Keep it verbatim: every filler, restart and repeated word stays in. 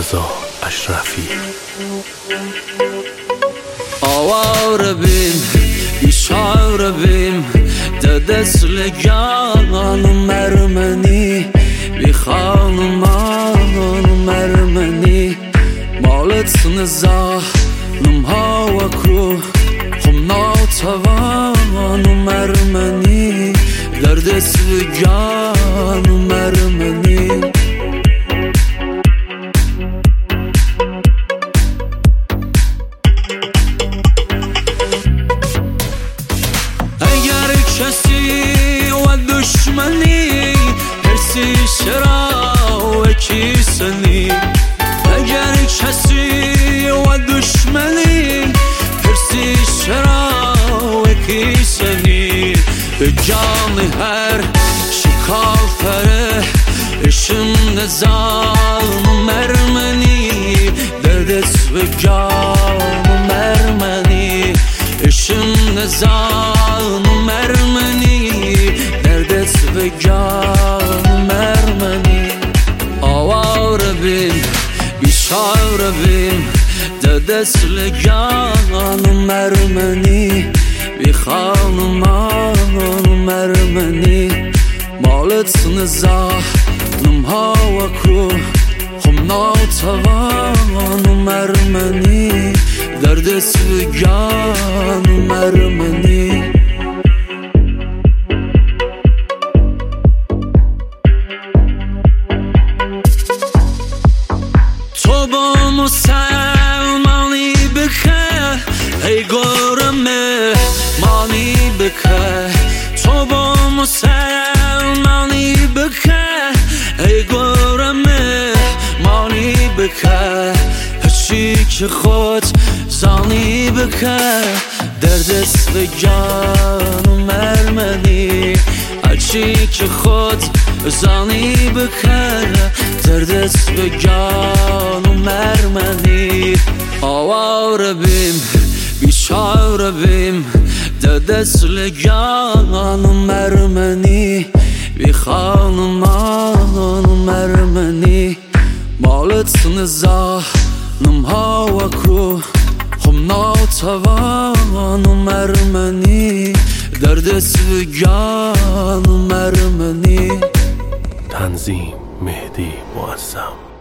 رضا اشرفی. آواره بیم بیچاره بیم دست لگان مرمنی بی خانمان مرمنی مالت نزاحم ها و کرو خم ناتوان مرمنی در دست لگان مرمنی. اگر کسی و دشمنی هرسی شرا و کیسنی، اگر کسی و دشمنی هرسی شرا و کیسنی، به جان هر شکافره اشم نظام مرمنی در دست به جان مرمنی اشم نظام مرمنی در دست به جان مرمنی. آواره بیم بیچاره بیم در دست لگان مرمنی بی خانمان مرمنی مالت نزاحم ها و کرو خم ناتوان مرمنی در دست لگان مرمنی. تو با مسلمانی بکه ای گرمه مانی بکه، تو با مسلمانی بکه ای گرمه مانی بکه، هرچی که خود زانی بکه در دست جان مرمنی، هرچی که خود زانی بکه در دست جان مرمنی. آواره بیم بیچاره بیم در دست لگان مرمنی بی خانمان مرمنی مالت نزاحم ها و کرو خم ناتوان مرمنی در دست جان مرمنی. تنظیم مهدی معظم.